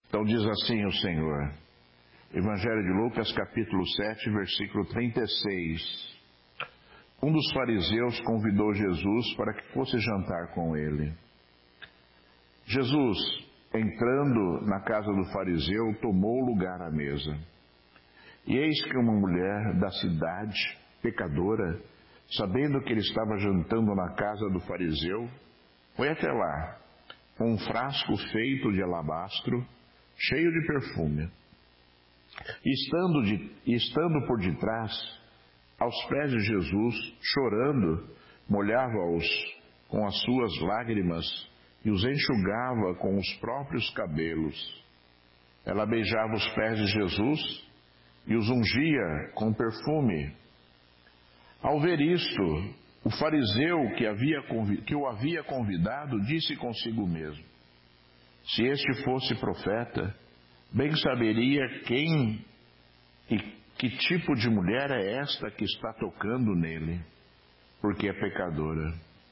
Então diz assim o Senhor, Evangelho de Lucas, capítulo 7, versículo 36. Um dos fariseus convidou Jesus para que fosse jantar com ele. Jesus, entrando na casa do fariseu, tomou lugar à mesa. E eis que uma mulher da cidade, pecadora, sabendo que ele estava jantando na casa do fariseu, foi até lá, com um frasco feito de alabastro, cheio de perfume. E estando por detrás, aos pés de Jesus, chorando, molhava-os com as suas lágrimas e os enxugava com os próprios cabelos. Ela beijava os pés de Jesus e os ungia com perfume. Ao ver isto, o fariseu que o havia convidado disse consigo mesmo: se este fosse profeta, bem saberia quem e que tipo de mulher é esta que está tocando nele, porque é pecadora.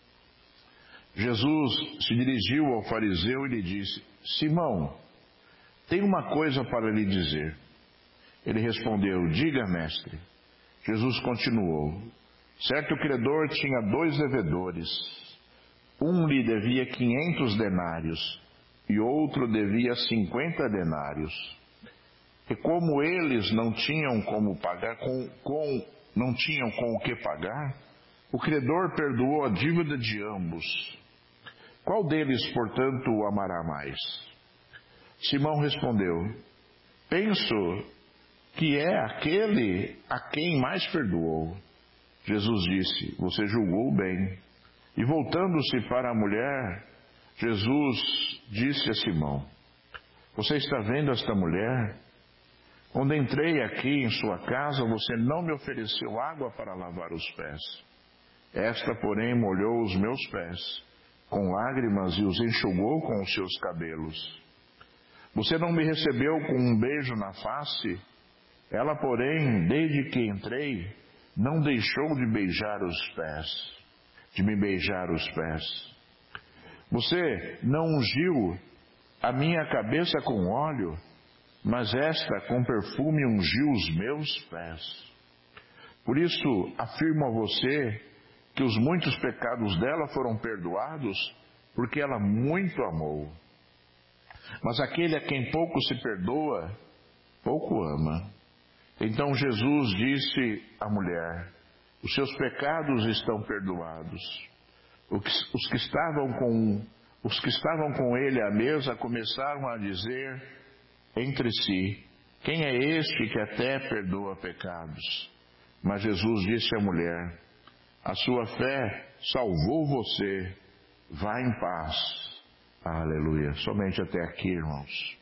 Jesus se dirigiu ao fariseu e lhe disse: Simão, tenho uma coisa para lhe dizer. Ele respondeu: diga, mestre. Jesus continuou: certo credor tinha 2 devedores. Um lhe devia 500 denários e outro devia 50 denários. E como eles não tinham como pagar, não tinham com o que pagar, o credor perdoou a dívida de ambos. Qual deles, portanto, o amará mais? Simão respondeu: penso que é aquele a quem mais perdoou. Jesus disse: você julgou bem. E voltando-se para a mulher, Jesus disse a Simão: você está vendo esta mulher? Quando entrei aqui em sua casa, você não me ofereceu água para lavar os pés. Esta, porém, molhou os meus pés com lágrimas e os enxugou com os seus cabelos. Você não me recebeu com um beijo na face? Ela, porém, desde que entrei, não deixou de beijar os pés, de me beijar os pés. Você não ungiu a minha cabeça com óleo, mas esta com perfume ungiu os meus pés. Por isso afirmo a você que os muitos pecados dela foram perdoados, porque ela muito amou. Mas aquele a quem pouco se perdoa, pouco ama. Então Jesus disse à mulher: os seus pecados estão perdoados. Os que estavam com ele à mesa começaram a dizer entre si: quem é este que até perdoa pecados? Mas Jesus disse à mulher: a sua fé salvou você, vá em paz. Aleluia. Somente até aqui, irmãos.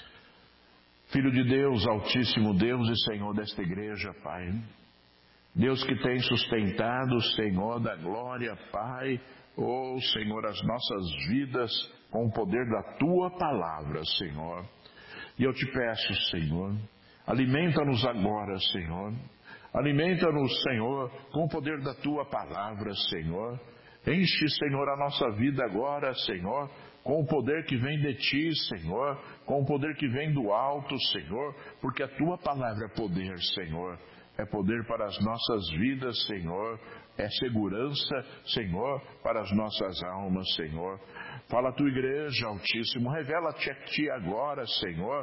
Filho de Deus, Altíssimo Deus e Senhor desta igreja, Pai. Deus que tem sustentado, Senhor da glória, Pai, oh Senhor, as nossas vidas com o poder da Tua palavra, Senhor. E eu te peço, Senhor, alimenta-nos agora, Senhor. Alimenta-nos, Senhor, com o poder da Tua palavra, Senhor. Enche, Senhor, a nossa vida agora, Senhor, com o poder que vem de Ti, Senhor, com o poder que vem do alto, Senhor, porque a Tua palavra é poder, Senhor. É poder para as nossas vidas, Senhor. É segurança, Senhor, para as nossas almas, Senhor. Fala a Tua igreja, Altíssimo. Revela-te a Ti agora, Senhor.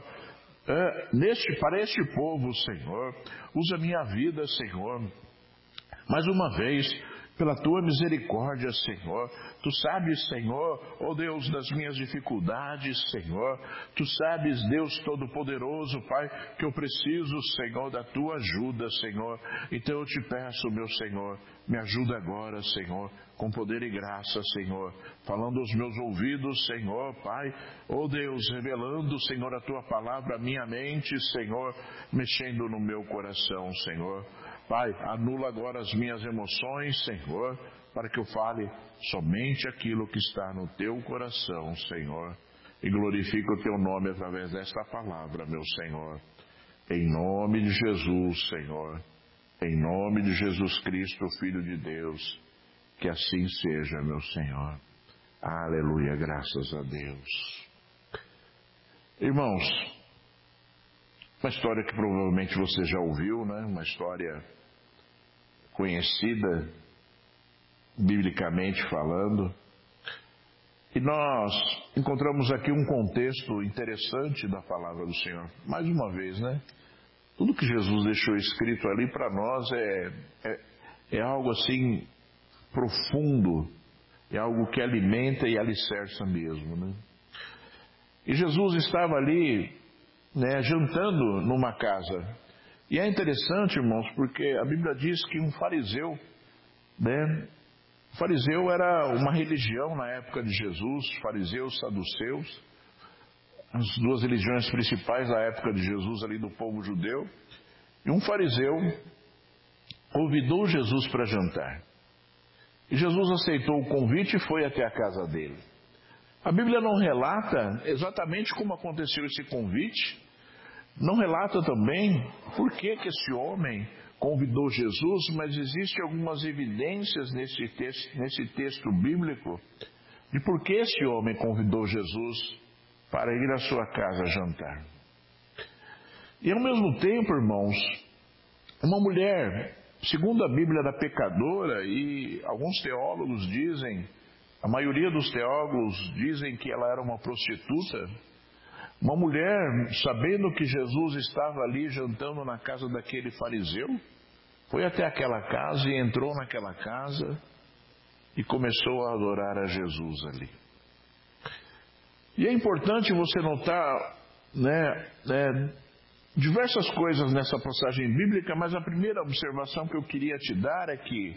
Para este povo, Senhor. Usa minha vida, Senhor. Mais uma vez, pela Tua misericórdia, Senhor. Tu sabes, Senhor, oh Deus, das minhas dificuldades, Senhor. Tu sabes, Deus Todo-Poderoso, Pai, que eu preciso, Senhor, da Tua ajuda, Senhor. Então eu te peço, meu Senhor, me ajuda agora, Senhor, com poder e graça, Senhor. Falando aos meus ouvidos, Senhor, Pai, oh Deus, revelando, Senhor, a Tua palavra à minha mente, Senhor, mexendo no meu coração, Senhor. Pai, anula agora as minhas emoções, Senhor, para que eu fale somente aquilo que está no Teu coração, Senhor. E glorifique o Teu nome através desta palavra, meu Senhor. Em nome de Jesus, Senhor. Em nome de Jesus Cristo, Filho de Deus. Que assim seja, meu Senhor. Aleluia, graças a Deus. Irmãos, uma história que provavelmente você já ouviu, né? Uma história conhecida, biblicamente falando. E nós encontramos aqui um contexto interessante da palavra do Senhor. Mais uma vez, né? Tudo que Jesus deixou escrito ali para nós é algo assim profundo, é algo que alimenta e alicerça mesmo, né? E Jesus estava ali, né, jantando numa casa. E é interessante, irmãos, porque a Bíblia diz que um fariseu, né? O fariseu era uma religião na época de Jesus, fariseus, saduceus, as duas religiões principais da época de Jesus ali do povo judeu. E um fariseu convidou Jesus para jantar. E Jesus aceitou o convite e foi até a casa dele. A Bíblia não relata exatamente como aconteceu esse convite, não relata também por que esse homem convidou Jesus, mas existem algumas evidências nesse texto bíblico de por que esse homem convidou Jesus para ir à sua casa jantar. E ao mesmo tempo, irmãos, uma mulher, segundo a Bíblia, era pecadora, e alguns teólogos dizem, a maioria dos teólogos dizem que ela era uma prostituta. Uma mulher, sabendo que Jesus estava ali jantando na casa daquele fariseu, foi até aquela casa e entrou naquela casa e começou a adorar a Jesus ali. E é importante você notar, diversas coisas nessa passagem bíblica, mas a primeira observação que eu queria te dar é que,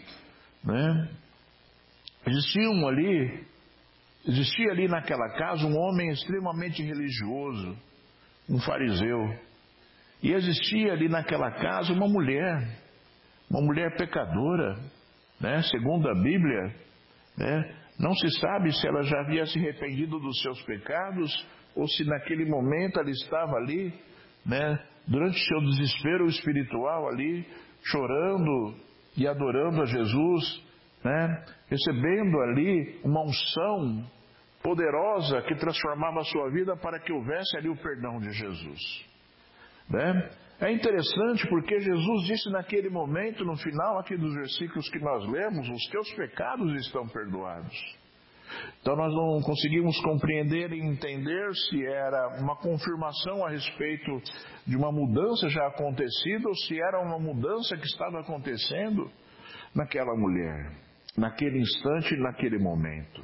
existia ali naquela casa um homem extremamente religioso, um fariseu, e existia ali naquela casa uma mulher pecadora, segundo a Bíblia, não se sabe se ela já havia se arrependido dos seus pecados, ou se naquele momento ela estava ali, durante seu desespero espiritual ali, chorando e adorando a Jesus, recebendo ali uma unção poderosa que transformava a sua vida para que houvesse ali o perdão de Jesus. É interessante porque Jesus disse naquele momento, no final aqui dos versículos que nós lemos, os teus pecados estão perdoados. Então nós não conseguimos compreender e entender se era uma confirmação a respeito de uma mudança já acontecida ou se era uma mudança que estava acontecendo naquela mulher, naquele instante e naquele momento.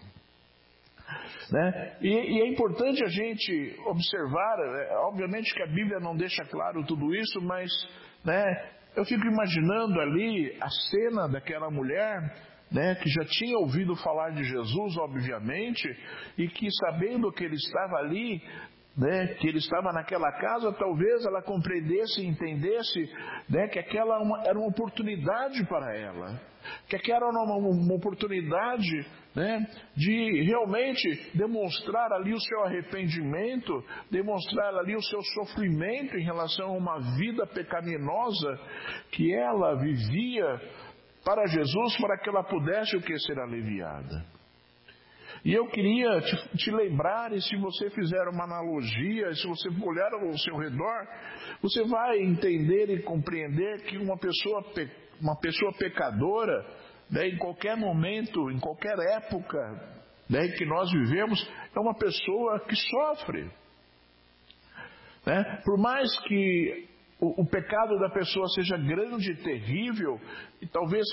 E é importante a gente observar, obviamente que a Bíblia não deixa claro tudo isso, mas eu fico imaginando ali a cena daquela mulher, que já tinha ouvido falar de Jesus, obviamente, e que sabendo que ele estava ali, que ele estava naquela casa, talvez ela compreendesse e entendesse que aquela era uma oportunidade para ela, que aquela era uma oportunidade de realmente demonstrar ali o seu arrependimento, demonstrar ali o seu sofrimento em relação a uma vida pecaminosa que ela vivia para Jesus, para que ela pudesse ser aliviada. E eu queria te lembrar, e se você fizer uma analogia, se você olhar ao seu redor, você vai entender e compreender que uma pessoa pecadora, em qualquer momento, em qualquer época que nós vivemos, é uma pessoa que sofre. Por mais que o pecado da pessoa seja grande e terrível, e talvez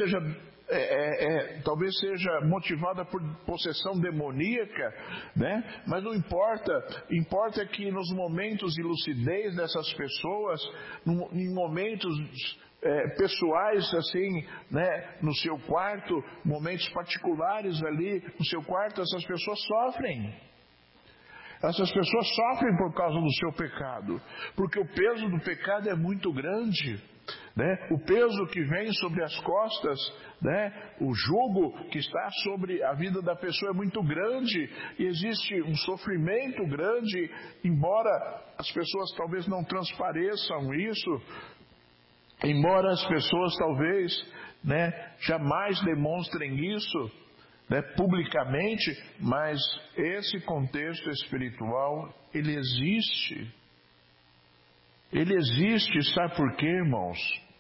seja motivada por possessão demoníaca, mas não importa que nos momentos de lucidez dessas pessoas, em momentos pessoais assim, no seu quarto, momentos particulares ali no seu quarto, essas pessoas sofrem. Essas pessoas sofrem por causa do seu pecado, porque o peso do pecado é muito grande, o peso que vem sobre as costas, o jugo que está sobre a vida da pessoa é muito grande, e existe um sofrimento grande, embora as pessoas talvez não transpareçam isso, embora as pessoas talvez jamais demonstrem isso, né, publicamente, mas esse contexto espiritual, ele existe. Ele existe, sabe por quê, irmãos?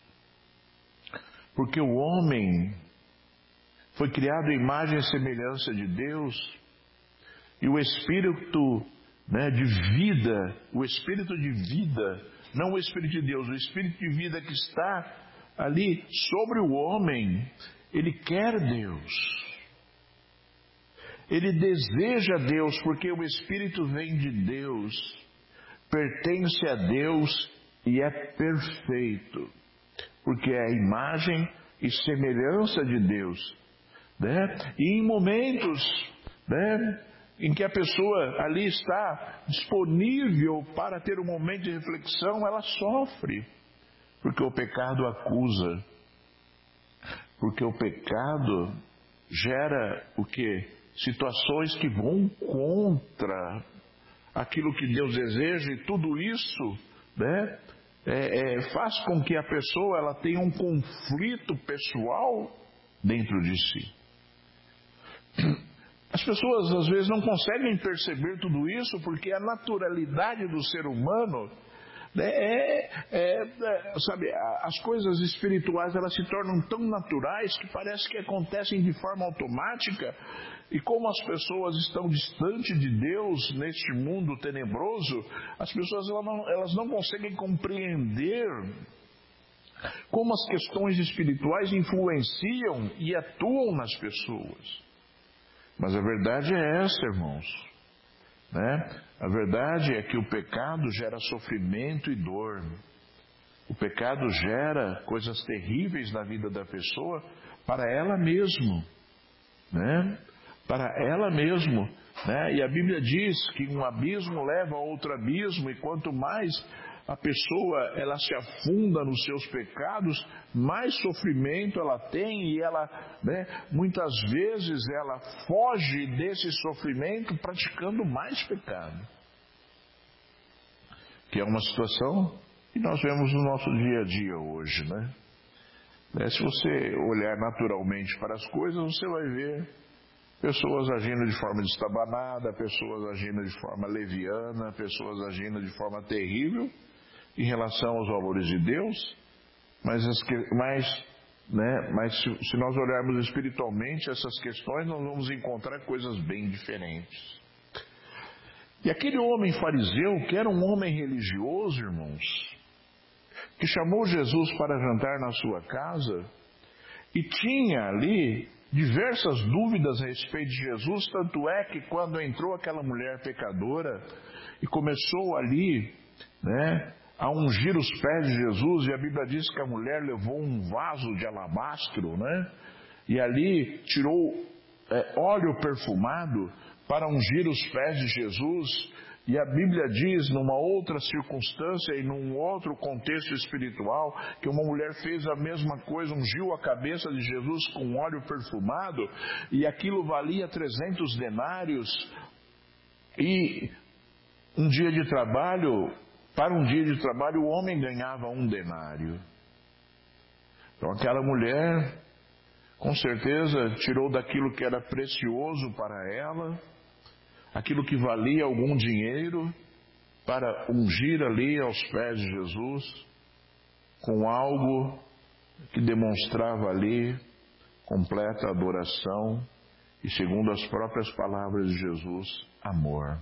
Porque o homem foi criado à imagem e semelhança de Deus, e o espírito, né, de vida, o espírito de vida, não o espírito de Deus, o espírito de vida que está ali sobre o homem, ele quer Deus. Ele deseja Deus, porque o espírito vem de Deus, pertence a Deus e é perfeito, porque é a imagem e semelhança de Deus, né? E em momentos, né, em que a pessoa ali está disponível para ter um momento de reflexão, ela sofre, porque o pecado acusa, porque o pecado gera o quê? Situações que vão contra aquilo que Deus deseja, e tudo isso, né, faz com que a pessoa ela tenha um conflito pessoal dentro de si. As pessoas às vezes não conseguem perceber tudo isso, porque a naturalidade do ser humano, né, sabe, as coisas espirituais elas se tornam tão naturais que parece que acontecem de forma automática, e como as pessoas estão distantes de Deus neste mundo tenebroso, as pessoas elas não conseguem compreender como as questões espirituais influenciam e atuam nas pessoas. Mas a verdade é essa, irmãos, né? A verdade é que o pecado gera sofrimento e dor. O pecado gera coisas terríveis na vida da pessoa para ela mesma, né? Para ela mesma, né? E a Bíblia diz que um abismo leva a outro abismo, e quanto mais a pessoa ela se afunda nos seus pecados, mais sofrimento ela tem, e ela, né, muitas vezes ela foge desse sofrimento praticando mais pecado, que é uma situação que nós vemos no nosso dia a dia hoje, né? Se você olhar naturalmente para as coisas, você vai ver pessoas agindo de forma destabanada, pessoas agindo de forma leviana, pessoas agindo de forma terrível em relação aos valores de Deus, mas se nós olharmos espiritualmente essas questões, nós vamos encontrar coisas bem diferentes. E aquele homem fariseu, que era um homem religioso, irmãos, que chamou Jesus para jantar na sua casa, e tinha ali diversas dúvidas a respeito de Jesus, tanto é que quando entrou aquela mulher pecadora e começou ali, né, a ungir os pés de Jesus, e a Bíblia diz que a mulher levou um vaso de alabastro, né, e ali tirou óleo perfumado para ungir os pés de Jesus. E a Bíblia diz, numa outra circunstância e num outro contexto espiritual, que uma mulher fez a mesma coisa, ungiu a cabeça de Jesus com óleo perfumado, e aquilo valia 300 denários, e um dia de trabalho, para um dia de trabalho, o homem ganhava 1 denário. Então aquela mulher, com certeza, tirou daquilo que era precioso para ela, aquilo que valia algum dinheiro, para ungir ali aos pés de Jesus, com algo que demonstrava ali completa adoração e, segundo as próprias palavras de Jesus, amor.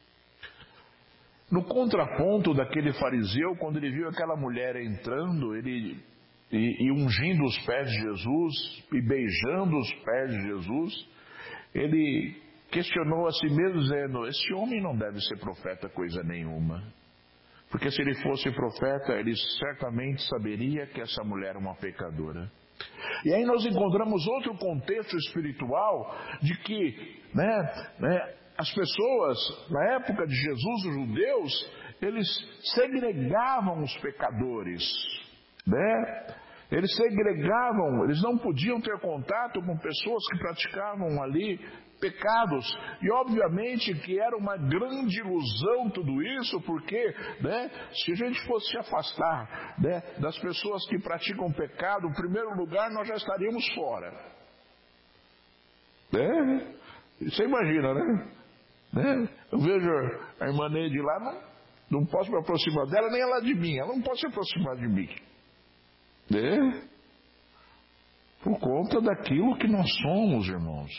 No contraponto daquele fariseu, quando ele viu aquela mulher entrando, e ungindo os pés de Jesus, e beijando os pés de Jesus, ele questionou a si mesmo, dizendo: esse homem não deve ser profeta coisa nenhuma, porque se ele fosse profeta, ele certamente saberia que essa mulher é uma pecadora. E aí nós encontramos outro contexto espiritual de que, as pessoas, na época de Jesus, os judeus, eles segregavam os pecadores, né? Eles segregavam, eles não podiam ter contato com pessoas que praticavam ali pecados. E obviamente que era uma grande ilusão tudo isso, porque, se a gente fosse se afastar, das pessoas que praticam pecado, em primeiro lugar nós já estaríamos fora. Né? Você imagina, né? Eu vejo a irmã Neide lá, não posso me aproximar dela, nem ela de mim. Ela não pode se aproximar de mim. Né? Por conta daquilo que nós somos, irmãos.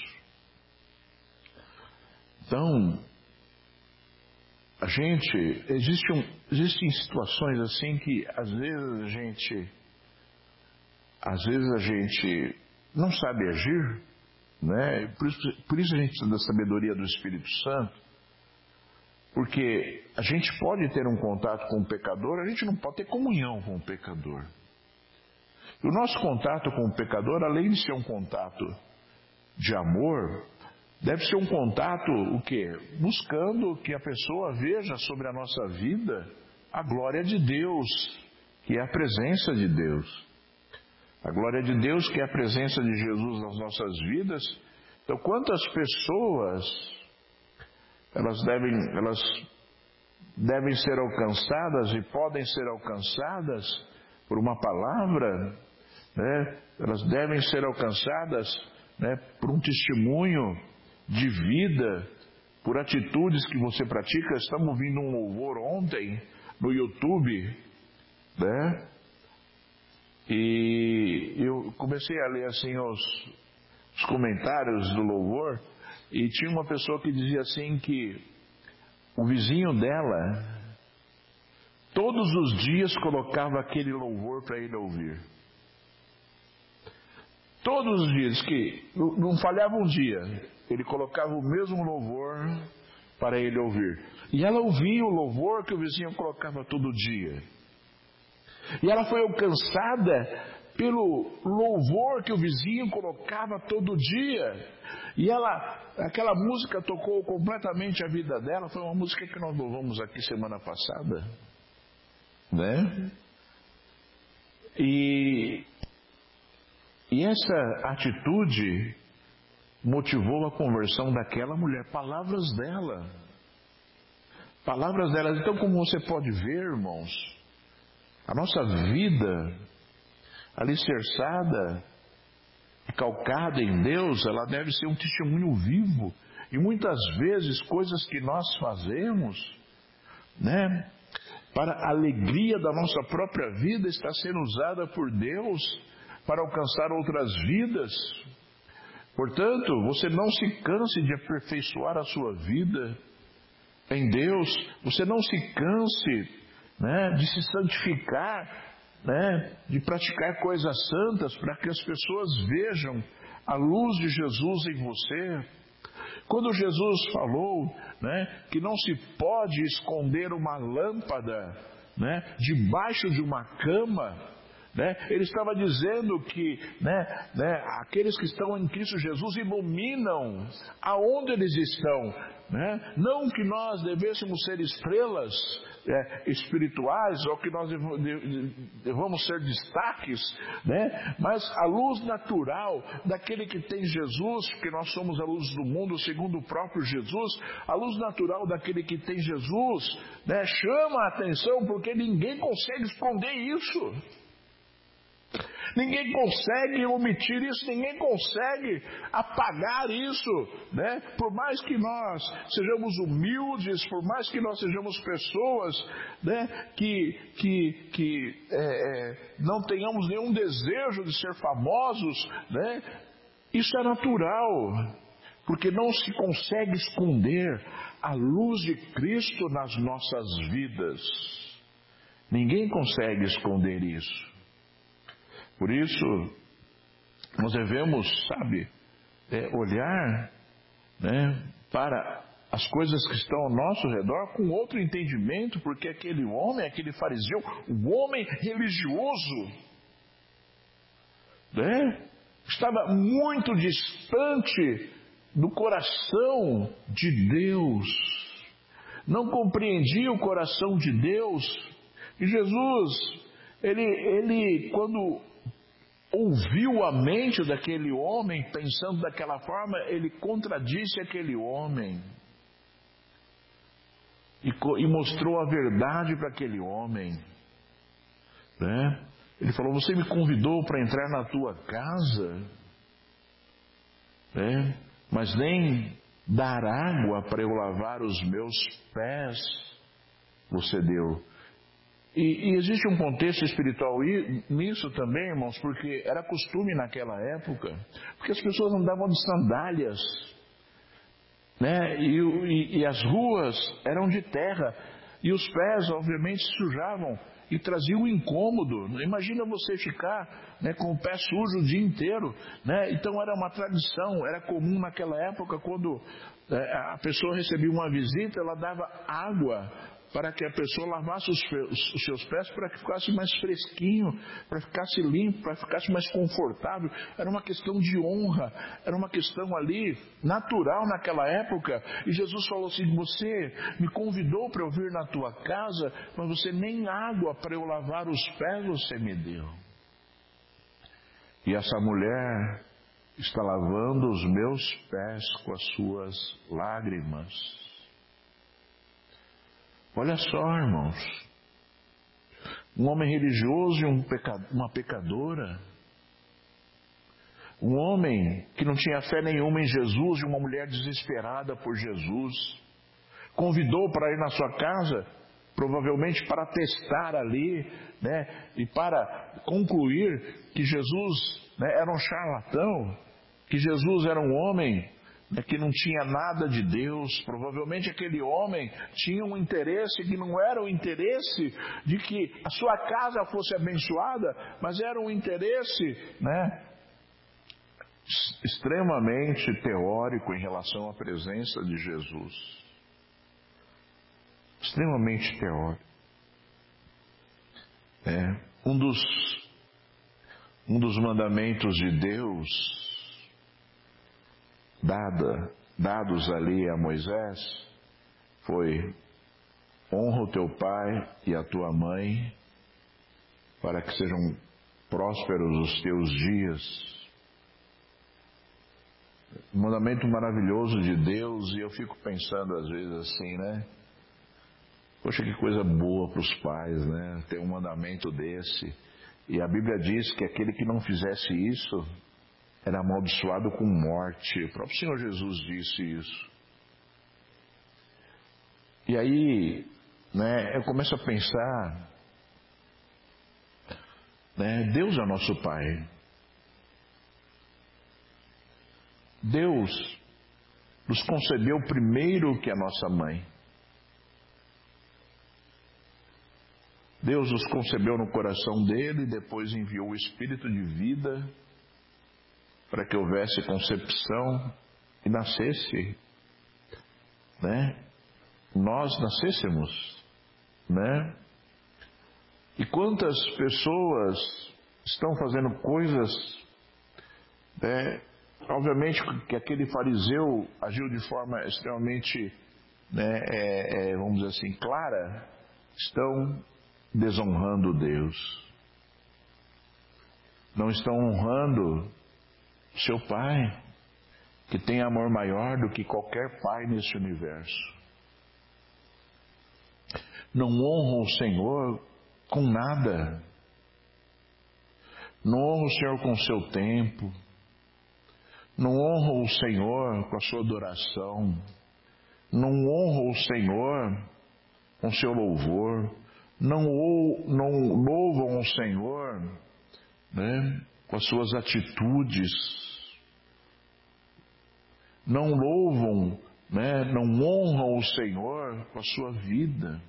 Então, existem situações assim que às vezes a gente não sabe agir, né? Por isso a gente precisa da sabedoria do Espírito Santo, porque a gente pode ter um contato com o pecador, a gente não pode ter comunhão com o pecador. E o nosso contato com o pecador, além de ser um contato de amor, deve ser um contato, o quê? Buscando que a pessoa veja sobre a nossa vida a glória de Deus, que é a presença de Deus. A glória de Deus, que é a presença de Jesus nas nossas vidas. Então, quantas pessoas elas devem ser alcançadas e podem ser alcançadas por uma palavra, né? Elas devem ser alcançadas, né, por um testemunho de vida, por atitudes que você pratica. Estamos ouvindo um louvor ontem no YouTube, né? E eu comecei a ler assim os comentários do louvor, e tinha uma pessoa que dizia assim que o vizinho dela todos os dias colocava aquele louvor para ele ouvir. Todos os dias, que não falhava um dia, ele colocava o mesmo louvor para ele ouvir. E ela ouvia o louvor que o vizinho colocava todo dia. E ela foi alcançada pelo louvor que o vizinho colocava todo dia. E aquela música tocou completamente a vida dela. Foi uma música que nós louvamos aqui semana passada, né? E essa atitude motivou a conversão daquela mulher. Palavras dela. Então, como você pode ver, irmãos, a nossa vida alicerçada e calcada em Deus, ela deve ser um testemunho vivo. E muitas vezes coisas que nós fazemos, né, para a alegria da nossa própria vida, está sendo usada por Deus para alcançar outras vidas. Portanto, você não se canse de aperfeiçoar a sua vida em Deus. Você não se canse, né, de se santificar, né, de praticar coisas santas, para que as pessoas vejam a luz de Jesus em você. Quando Jesus falou, né, que não se pode esconder uma lâmpada, né, debaixo de uma cama, né, ele estava dizendo que, aqueles que estão em Cristo Jesus iluminam aonde eles estão, né? Não que nós devêssemos ser estrelas espirituais, ou que nós devamos ser destaques, né? Mas a luz natural daquele que tem Jesus, porque nós somos a luz do mundo segundo o próprio Jesus, a luz natural daquele que tem Jesus, né, chama a atenção, porque ninguém consegue esconder isso. Ninguém consegue omitir isso, ninguém consegue apagar isso, né? Por mais que nós sejamos humildes, por mais que nós sejamos pessoas, né, que não tenhamos nenhum desejo de ser famosos, né? Isso é natural, porque não se consegue esconder a luz de Cristo nas nossas vidas. Ninguém consegue esconder isso. Por isso, nós devemos, olhar, né, para as coisas que estão ao nosso redor com outro entendimento, porque aquele homem, aquele fariseu, um homem religioso, né, estava muito distante do coração de Deus, não compreendia o coração de Deus. E Jesus, ele quando ouviu a mente daquele homem, pensando daquela forma, ele contradisse aquele homem e mostrou a verdade para aquele homem, né? Ele falou: você me convidou para entrar na tua casa, né? mas nem dar água para eu lavar os meus pés você deu. E existe um contexto espiritual nisso também, irmãos, porque era costume naquela época, porque as pessoas andavam de sandálias, né? E as ruas eram de terra, e os pés obviamente se sujavam e traziam um incômodo. Imagina você ficar, né, com o pé sujo o dia inteiro, né? Então era uma tradição, era comum naquela época, quando a pessoa recebia uma visita, ela dava água para que a pessoa lavasse os seus pés, para que ficasse mais fresquinho, para que ficasse limpo, para que ficasse mais confortável. Era uma questão de honra, era uma questão ali natural naquela época. E Jesus falou assim: você me convidou para eu vir na tua casa, mas você nem água para eu lavar os pés você me deu. E essa mulher está lavando os meus pés com as suas lágrimas. Olha só, irmãos, um homem religioso e uma pecadora, um homem que não tinha fé nenhuma em Jesus e uma mulher desesperada por Jesus, convidou para ir na sua casa, provavelmente para testar ali, né, e para concluir que Jesus, né, era um charlatão, que Jesus era um homem que não tinha nada de Deus. Provavelmente aquele homem tinha um interesse que não era o interesse de que a sua casa fosse abençoada, mas era um interesse, né, extremamente teórico em relação à presença de Jesus. Extremamente teórico. Um dos mandamentos de Deus dados ali a Moisés foi: honra o teu pai e a tua mãe, para que sejam prósperos os teus dias. Um mandamento maravilhoso de Deus. E eu fico pensando às vezes assim, né? Poxa, que coisa boa para os pais, né? Ter um mandamento desse. E a Bíblia diz que aquele que não fizesse isso era amaldiçoado com morte. O próprio Senhor Jesus disse isso. E aí, né, eu começo a pensar, né, Deus é nosso Pai. Deus nos concebeu primeiro que a nossa mãe. Deus nos concebeu no coração dele e depois enviou o Espírito de vida para que houvesse concepção e nascesse, né? Nós nascêssemos, né? E quantas pessoas estão fazendo coisas, né? Obviamente que aquele fariseu agiu de forma extremamente, né, vamos dizer assim, clara. Estão desonrando Deus, não estão honrando seu Pai, que tem amor maior do que qualquer pai nesse universo. Não honram o Senhor com nada, não honram o Senhor com o seu tempo, não honram o Senhor com a sua adoração, não honram o Senhor com o seu louvor, não louvam o Senhor, né, com as suas atitudes, não louvam, né, não honram o Senhor com a sua vida.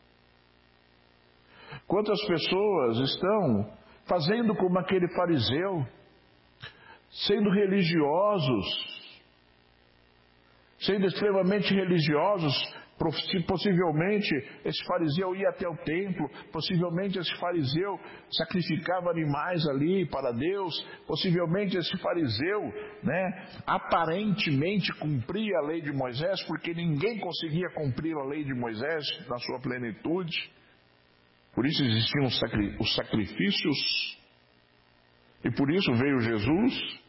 Quantas pessoas estão fazendo como aquele fariseu, sendo religiosos, sendo extremamente religiosos. Possivelmente esse fariseu ia até o templo, possivelmente esse fariseu sacrificava animais ali para Deus, possivelmente esse fariseu, né, aparentemente cumpria a lei de Moisés, porque ninguém conseguia cumprir a lei de Moisés na sua plenitude. Por isso existiam os sacrifícios, e por isso veio Jesus.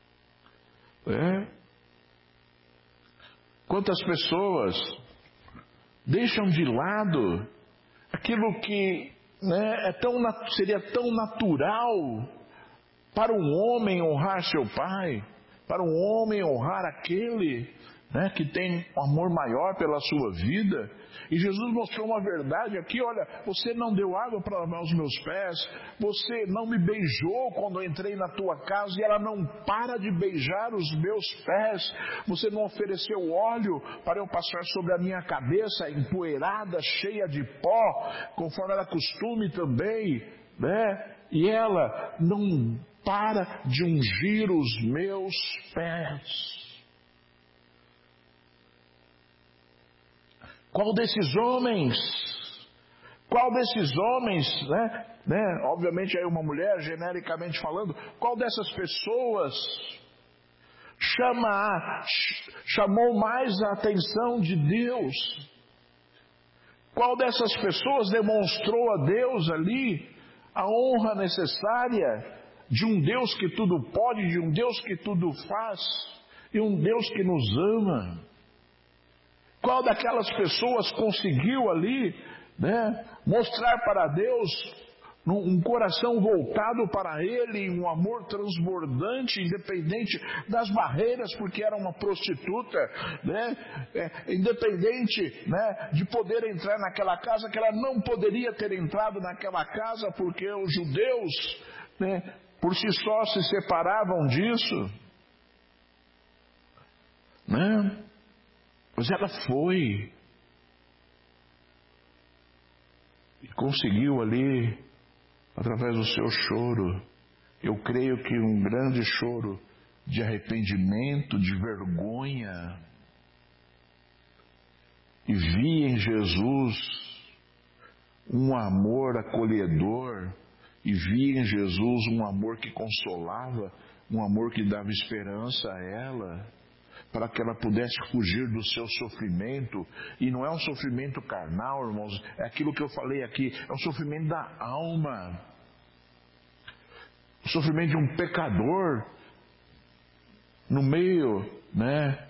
Quantas pessoas deixam de lado aquilo que, né, seria tão natural para um homem honrar seu pai, para um homem honrar aquele, né, que tem um amor maior pela sua vida. E Jesus mostrou uma verdade aqui: olha, você não deu água para lavar os meus pés, você não me beijou quando eu entrei na tua casa e ela não para de beijar os meus pés, você não ofereceu óleo para eu passar sobre a minha cabeça empoeirada, cheia de pó, conforme era costume também, né? E ela não para de ungir os meus pés. Qual desses homens, obviamente aí uma mulher, genericamente falando, qual dessas pessoas chamou mais a atenção de Deus? Qual dessas pessoas demonstrou a Deus ali a honra necessária de um Deus que tudo pode, de um Deus que tudo faz e um Deus que nos ama? Qual daquelas pessoas conseguiu ali, né, mostrar para Deus um coração voltado para Ele, um amor transbordante, independente das barreiras, porque era uma prostituta, né, independente, né, de poder entrar naquela casa, que ela não poderia ter entrado naquela casa, porque os judeus, né, por si só se separavam disso, né? Mas ela foi e conseguiu ali, através do seu choro, eu creio que um grande choro de arrependimento, de vergonha, e vi em Jesus um amor acolhedor, e vi em Jesus um amor que consolava, um amor que dava esperança a ela, para que ela pudesse fugir do seu sofrimento. E não é um sofrimento carnal, irmãos, é aquilo que eu falei aqui, é um sofrimento da alma, o sofrimento de um pecador no meio, né,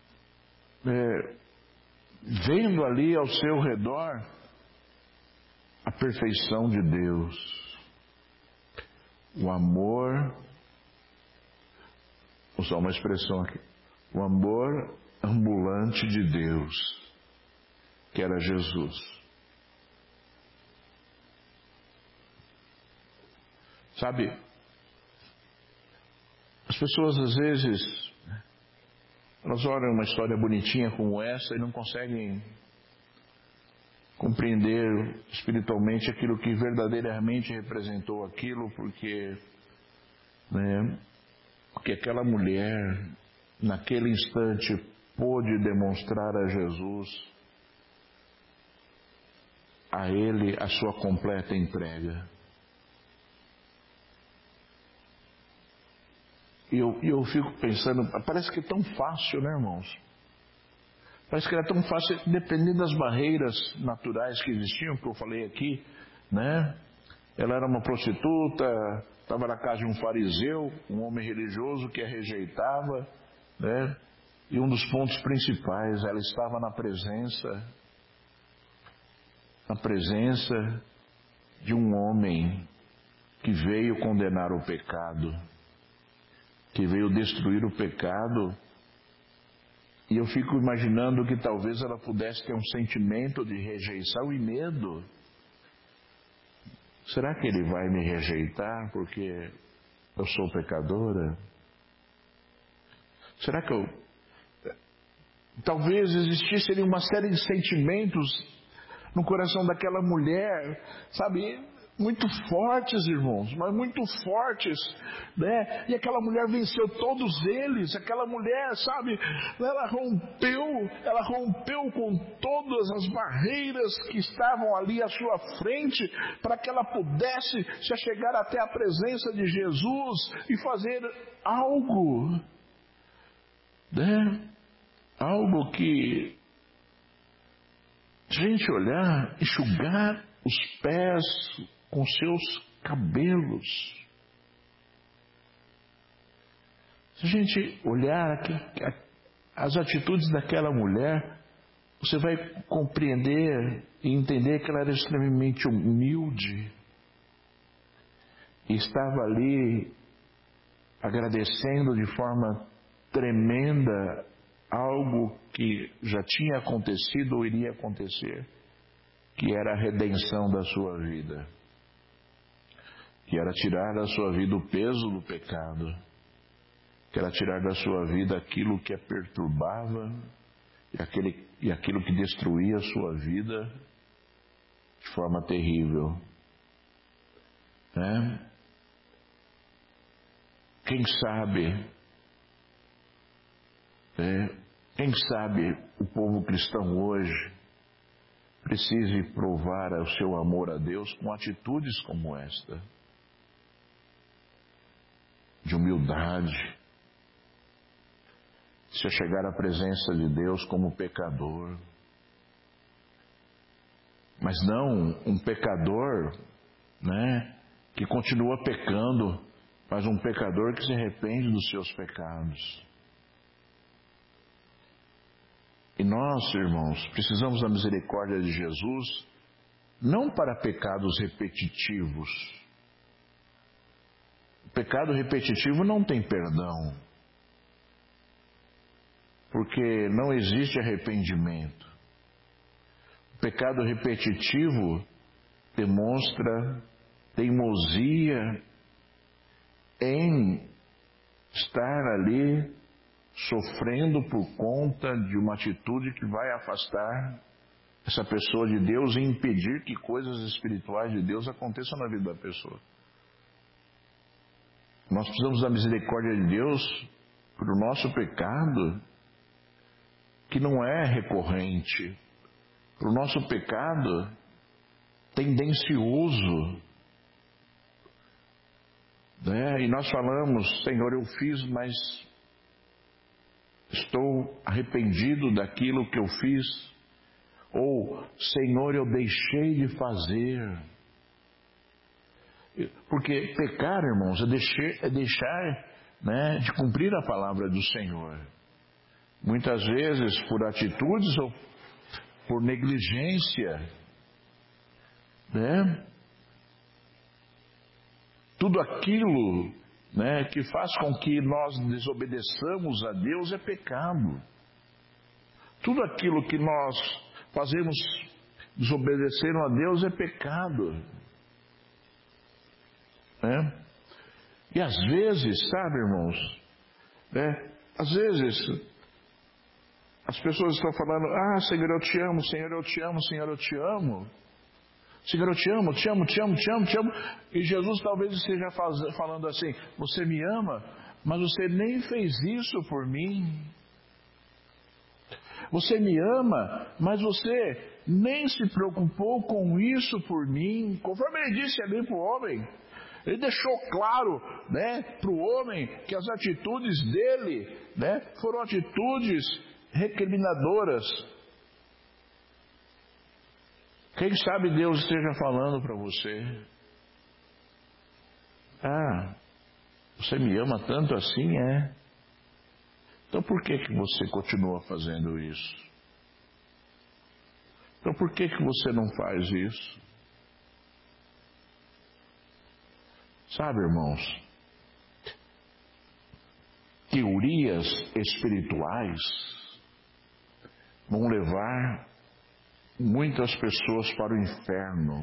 vendo ali ao seu redor a perfeição de Deus, o amor, vou usar uma expressão aqui, o amor ambulante de Deus, que era Jesus. Sabe, as pessoas às vezes, elas olham uma história bonitinha como essa e não conseguem compreender espiritualmente aquilo que verdadeiramente representou aquilo, porque aquela mulher, naquele instante, pôde demonstrar a Jesus, a Ele, a sua completa entrega. E eu fico pensando, parece que é tão fácil, né, irmãos? Parece que era tão fácil, dependendo das barreiras naturais que existiam, que eu falei aqui, né? Ela era uma prostituta, estava na casa de um fariseu, um homem religioso que a rejeitava, né? E um dos pontos principais, ela estava na presença de um homem que veio condenar o pecado, que veio destruir o pecado. E eu fico imaginando que talvez ela pudesse ter um sentimento de rejeição e medo. Será que ele vai me rejeitar porque eu sou pecadora? Será que talvez existisse uma série de sentimentos no coração daquela mulher, sabe, muito fortes, irmãos, mas muito fortes, né? E aquela mulher venceu todos eles. Aquela mulher, sabe, ela rompeu com todas as barreiras que estavam ali à sua frente, para que ela pudesse se achegar até a presença de Jesus e fazer algo, né? Algo que, se a gente olhar, enxugar os pés com seus cabelos. Se a gente olhar as atitudes daquela mulher, você vai compreender e entender que ela era extremamente humilde e estava ali agradecendo de forma tremenda, algo que já tinha acontecido ou iria acontecer, que era a redenção da sua vida, que era tirar da sua vida o peso do pecado, que era tirar da sua vida aquilo que a perturbava e aquilo que destruía a sua vida de forma terrível, né? Quem sabe o povo cristão hoje precise provar o seu amor a Deus com atitudes como esta, de humildade, se chegar à presença de Deus como pecador, mas não um pecador, né, que continua pecando, mas um pecador que se arrepende dos seus pecados. E nós, irmãos, precisamos da misericórdia de Jesus, não para pecados repetitivos. O pecado repetitivo não tem perdão, porque não existe arrependimento. O pecado repetitivo demonstra teimosia em estar ali sofrendo por conta de uma atitude que vai afastar essa pessoa de Deus e impedir que coisas espirituais de Deus aconteçam na vida da pessoa. Nós precisamos da misericórdia de Deus para o nosso pecado, que não é recorrente, para o nosso pecado tendencioso, né? E nós falamos, Senhor, eu fiz, mas estou arrependido daquilo que eu fiz, ou Senhor, eu deixei de fazer. Porque pecar, irmãos, é deixar, né, de cumprir a palavra do Senhor. Muitas vezes por atitudes ou por negligência, né? Tudo aquilo, né, que faz com que nós desobedeçamos a Deus é pecado. Tudo aquilo que nós fazemos desobedecendo a Deus é pecado, né? E às vezes, sabe, irmãos, né, às vezes as pessoas estão falando, Senhor, eu te amo, Senhor, eu te amo, Senhor, eu te amo. Senhor, eu te amo, te amo, te amo, te amo, te amo. E Jesus talvez esteja falando assim, você me ama, mas você nem fez isso por mim. Você me ama, mas você nem se preocupou com isso por mim. Conforme ele disse ali para o homem, ele deixou claro, né, para o homem que as atitudes dele, né, foram atitudes recriminadoras. Quem sabe Deus esteja falando para você, você me ama tanto assim, então por que você continua fazendo isso? Então por que você não faz isso? Sabe, irmãos, teorias espirituais vão levar muitas pessoas para o inferno.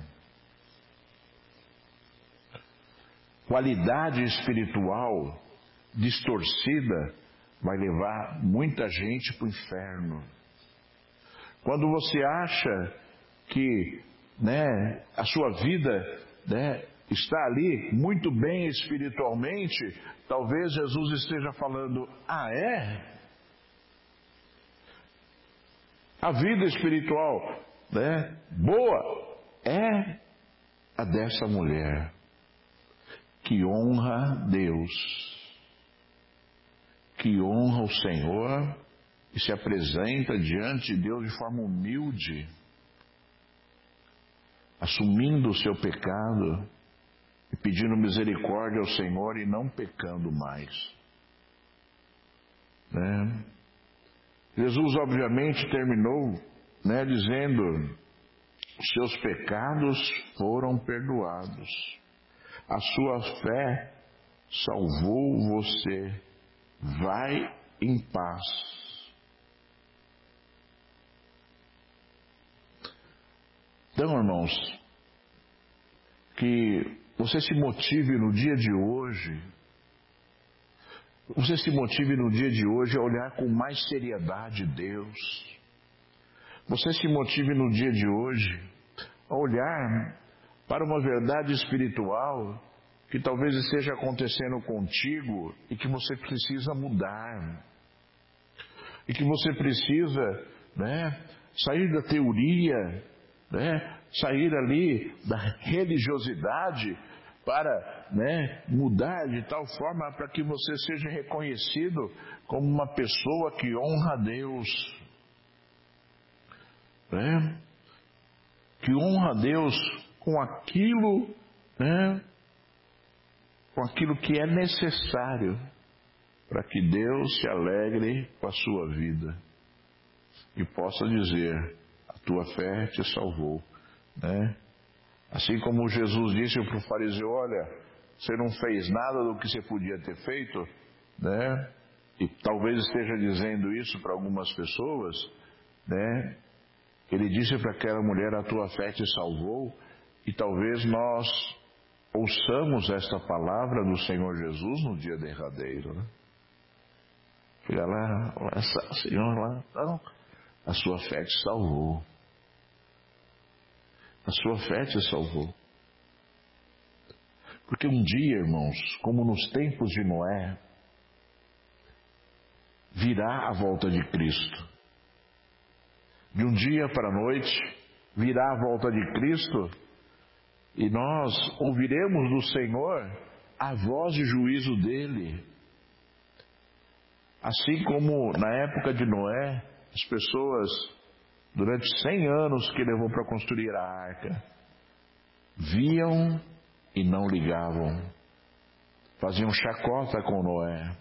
Qualidade espiritual distorcida vai levar muita gente para o inferno. Quando você acha que, né, a sua vida, né, está ali muito bem espiritualmente, talvez Jesus esteja falando, a vida espiritual, né, boa é a dessa mulher que honra Deus, que honra o Senhor e se apresenta diante de Deus de forma humilde, assumindo o seu pecado e pedindo misericórdia ao Senhor e não pecando mais, né? Jesus obviamente terminou, né, dizendo, os seus pecados foram perdoados, a sua fé salvou você, vai em paz. Então, irmãos, que você se motive no dia de hoje, a olhar com mais seriedade Deus. Você se motive no dia de hoje a olhar para uma verdade espiritual que talvez esteja acontecendo contigo e que você precisa mudar. E que você precisa, sair da teoria, sair ali da religiosidade para, mudar de tal forma para que você seja reconhecido como uma pessoa que honra a Deus. Que honra a Deus com aquilo, com aquilo que é necessário para que Deus se alegre com a sua vida e possa dizer: a tua fé te salvou, Assim como Jesus disse para o fariseu: olha, você não fez nada do que você podia ter feito, e talvez esteja dizendo isso para algumas pessoas, Ele disse para aquela mulher: a tua fé te salvou, e talvez nós ouçamos esta palavra do Senhor Jesus no dia derradeiro, Fica lá, Senhor, lá, não, a sua fé te salvou. A sua fé te salvou. Porque um dia, irmãos, como nos tempos de Noé, virá a volta de Cristo. De um dia para a noite, virá a volta de Cristo e nós ouviremos do Senhor a voz de juízo dele. Assim como na época de Noé, as pessoas, durante 100 anos que levou para construir a arca, viam e não ligavam, faziam chacota com Noé.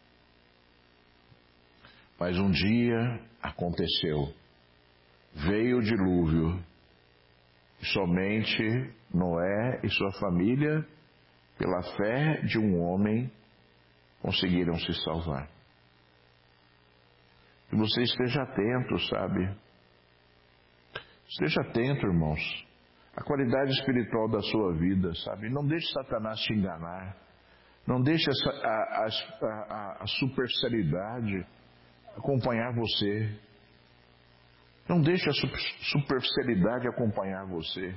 Mas um dia aconteceu, veio o dilúvio, e somente Noé e sua família, pela fé de um homem, conseguiram se salvar. Que você esteja atento, sabe? Esteja atento, irmãos, à qualidade espiritual da sua vida, sabe? Não deixe Satanás te enganar. Não deixe a superficialidade acompanhar você. Não deixe a superficialidade acompanhar você,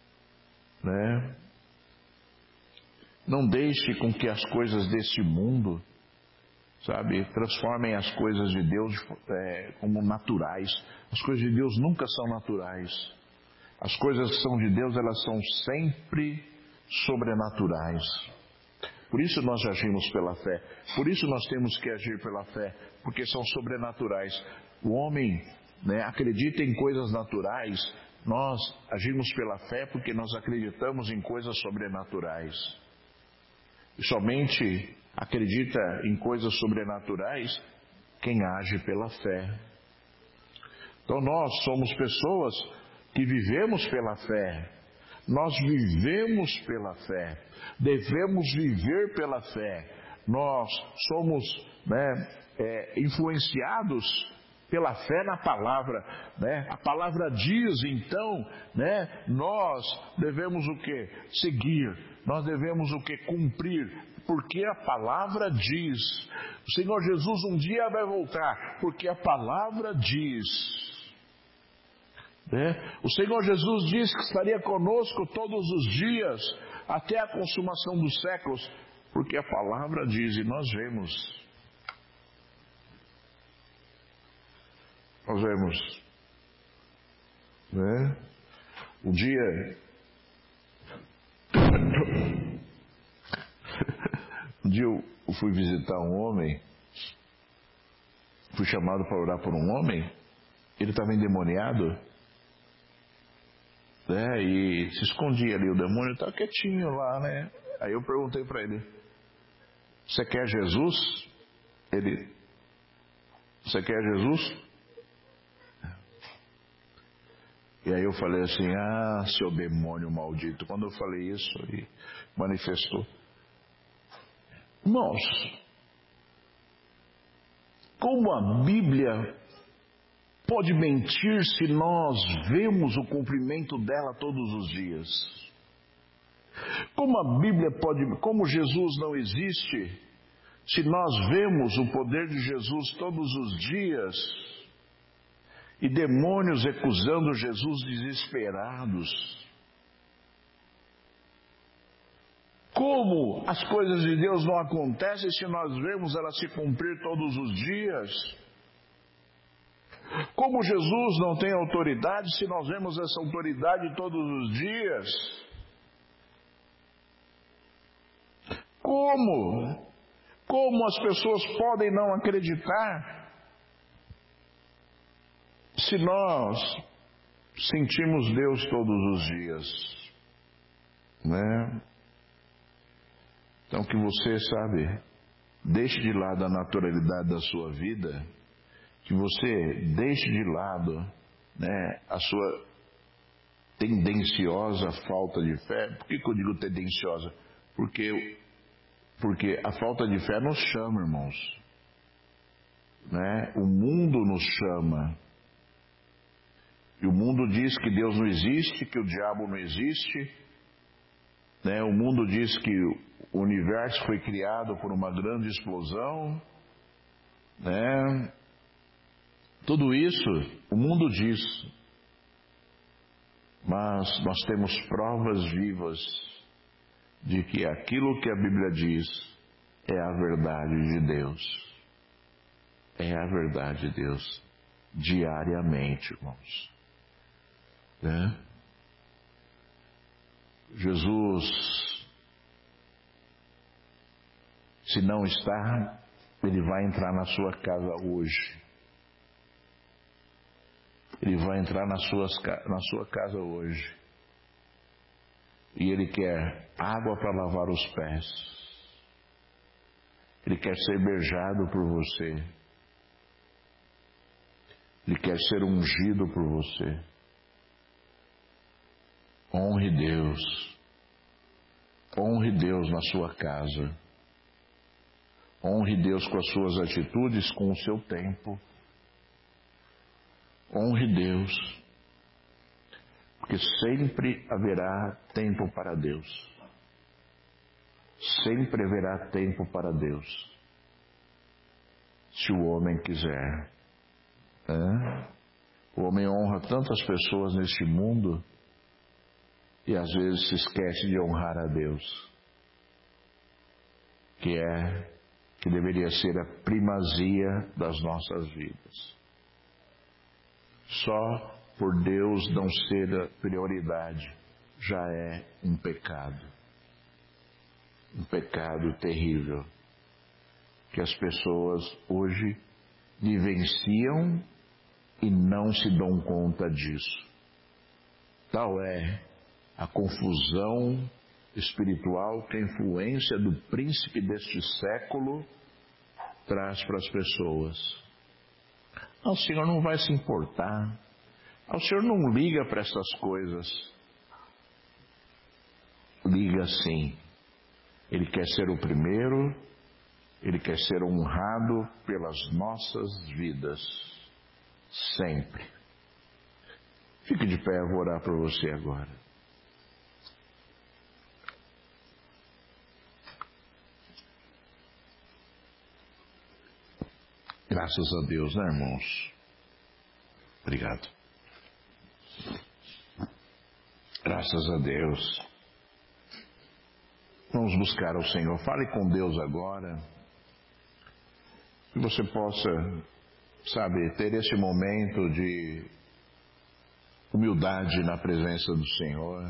Não deixe com que as coisas deste mundo, sabe, transformem as coisas de Deus como naturais. As coisas de Deus nunca são naturais. As coisas que são de Deus, elas são sempre sobrenaturais. Por isso nós agimos pela fé. Por isso nós temos que agir pela fé, porque são sobrenaturais. O homem, acredita em coisas naturais. Nós agimos pela fé porque nós acreditamos em coisas sobrenaturais. E somente acredita em coisas sobrenaturais quem age pela fé. Então nós somos pessoas que vivemos pela fé. Nós vivemos pela fé. Devemos viver pela fé. Nós somos influenciados pela fé na palavra, A palavra diz, então, nós devemos o quê? Seguir. Nós devemos o quê? Cumprir. Porque a palavra diz. O Senhor Jesus um dia vai voltar, porque a palavra diz. O Senhor Jesus disse que estaria conosco todos os dias, até a consumação dos séculos, porque a palavra diz, e nós vemos. Nós vemos, Um dia eu fui visitar um homem, fui chamado para orar por um homem, ele estava endemoniado, e se escondia ali, o demônio estava quietinho lá, Aí eu perguntei para ele: você quer Jesus? Ele: você quer Jesus? E aí eu falei assim: ah, seu demônio maldito. Quando eu falei isso, ele manifestou. Irmãos, Como a Bíblia pode mentir se nós vemos o cumprimento dela todos os dias? Como a Bíblia como Jesus não existe, se nós vemos o poder de Jesus todos os dias e demônios recusando Jesus desesperados? Como as coisas de Deus não acontecem se nós vemos elas se cumprir todos os dias? Como Jesus não tem autoridade se nós vemos essa autoridade todos os dias? Como as pessoas podem não acreditar se nós sentimos Deus todos os dias, né? Então que você, deixe de lado a naturalidade da sua vida, que você deixe de lado, né, a sua tendenciosa falta de fé. Por que eu digo tendenciosa? Porque a falta de fé nos chama, irmãos, né? O mundo nos chama. E o mundo diz que Deus não existe, que o diabo não existe, né? O mundo diz que o universo foi criado por uma grande explosão, né? Tudo isso o mundo diz, mas nós temos provas vivas de que aquilo que a Bíblia diz é a verdade de Deus. É a verdade de Deus, diariamente, irmãos, né? Jesus, se não está, Ele vai entrar na sua casa hoje. Ele vai entrar na sua casa hoje. E Ele quer água para lavar os pés. Ele quer ser beijado por você. Ele quer ser ungido por você. Honre Deus. Honre Deus na sua casa. Honre Deus com as suas atitudes, com o seu tempo. Honre Deus, porque sempre haverá tempo para Deus. Sempre haverá tempo para Deus, se o homem quiser. O homem honra tantas pessoas neste mundo e às vezes se esquece de honrar a Deus, que deveria ser a primazia das nossas vidas. Só por Deus não ser a prioridade já é um pecado terrível, que as pessoas hoje vivenciam e não se dão conta disso. Tal é a confusão espiritual que a influência do príncipe deste século traz para as pessoas. O Senhor não vai se importar. O Senhor não liga para essas coisas. Liga sim. Ele quer ser o primeiro. Ele quer ser honrado pelas nossas vidas. Sempre. Fique de pé, eu vou orar por você agora. Graças a Deus, né, irmãos? Obrigado. Graças a Deus. Vamos buscar ao Senhor. Fale com Deus agora. Que você possa, ter esse momento de humildade na presença do Senhor.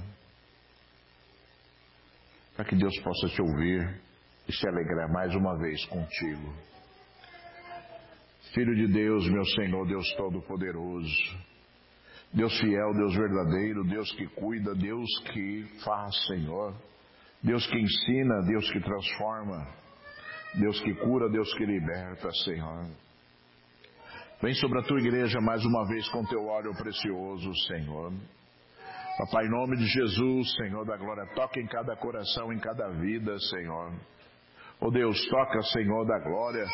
Para que Deus possa te ouvir e se alegrar mais uma vez contigo. Filho de Deus, meu Senhor, Deus Todo-Poderoso, Deus fiel, Deus verdadeiro, Deus que cuida, Deus que faz, Senhor, Deus que ensina, Deus que transforma, Deus que cura, Deus que liberta, Senhor. Vem sobre a tua igreja mais uma vez com teu óleo precioso, Senhor. Papai, em nome de Jesus, Senhor da glória, toca em cada coração, em cada vida, Senhor. Oh Deus, toca, Senhor da glória,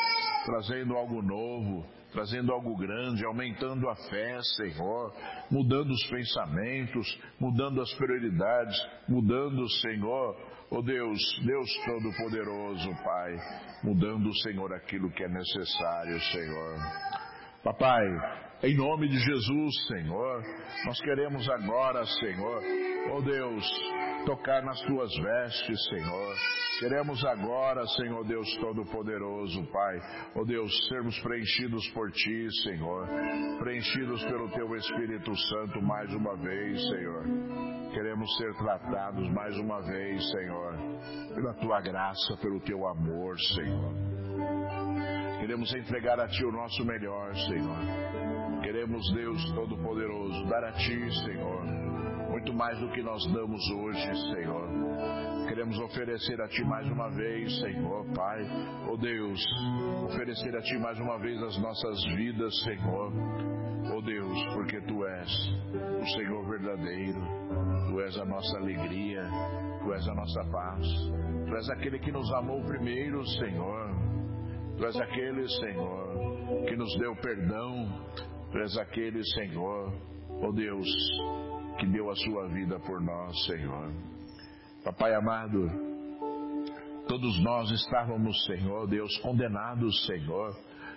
trazendo algo novo, trazendo algo grande, aumentando a fé, Senhor, mudando os pensamentos, mudando as prioridades, mudando, Senhor, oh Deus, Deus Todo-Poderoso, Pai, mudando, Senhor, aquilo que é necessário, Senhor. Papai, em nome de Jesus, Senhor, nós queremos agora, Senhor, oh Deus, tocar nas Tuas vestes, Senhor. Queremos agora, Senhor Deus Todo-Poderoso, Pai, oh Deus, sermos preenchidos por Ti, Senhor, preenchidos pelo Teu Espírito Santo mais uma vez, Senhor. Queremos ser tratados mais uma vez, Senhor, pela Tua graça, pelo Teu amor, Senhor. Queremos entregar a Ti o nosso melhor, Senhor. Queremos, Deus Todo-Poderoso, dar a Ti, Senhor, muito mais do que nós damos hoje, Senhor. Queremos oferecer a Ti mais uma vez, Senhor, Pai, oh Deus, oferecer a Ti mais uma vez as nossas vidas, Senhor, oh Deus, porque Tu és o Senhor verdadeiro, Tu és a nossa alegria, Tu és a nossa paz, Tu és aquele que nos amou primeiro, Senhor, Tu és aquele, Senhor, que nos deu perdão, Tu és aquele, Senhor, oh Deus, que deu a Sua vida por nós, Senhor. Papai amado, todos nós estávamos, Senhor, Deus, condenados, Senhor,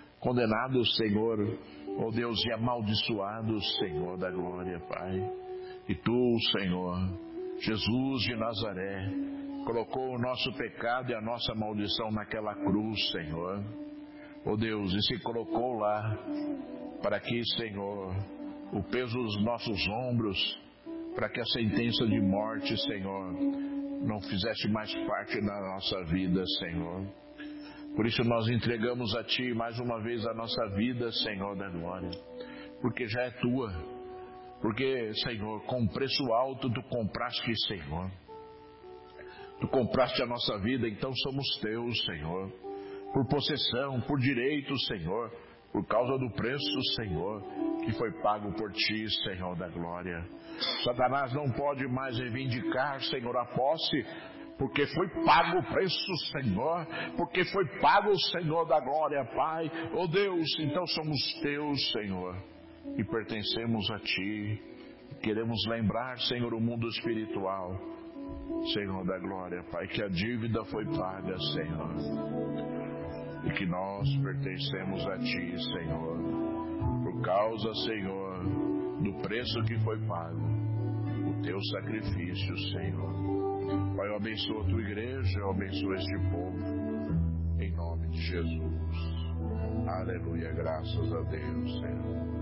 oh Deus, e amaldiçoados, Senhor da glória, Pai. E Tu, Senhor, Jesus de Nazaré, colocou o nosso pecado e a nossa maldição naquela cruz, Senhor, oh Deus, e se colocou lá, para que, Senhor, o peso dos nossos ombros, para que a sentença de morte, Senhor, não fizesse mais parte da nossa vida, Senhor. Por isso nós entregamos a Ti mais uma vez a nossa vida, Senhor da glória, porque já é Tua, porque, Senhor, com preço alto Tu compraste, Senhor. Tu compraste a nossa vida, então somos Teus, Senhor, por possessão, por direito, Senhor, por causa do preço, Senhor, que foi pago por Ti, Senhor da glória. Satanás não pode mais reivindicar, Senhor, a posse, porque foi pago o preço, Senhor, porque foi pago o Senhor da glória, Pai. Oh Deus, então somos Teus, Senhor, e pertencemos a Ti. Queremos lembrar, Senhor, o mundo espiritual, Senhor da glória, Pai, que a dívida foi paga, Senhor, e que nós pertencemos a Ti, Senhor, por causa, Senhor, do preço que foi pago, o Teu sacrifício, Senhor. Pai, eu abençoo a Tua igreja, eu abençoo este povo, em nome de Jesus. Aleluia, graças a Deus, Senhor.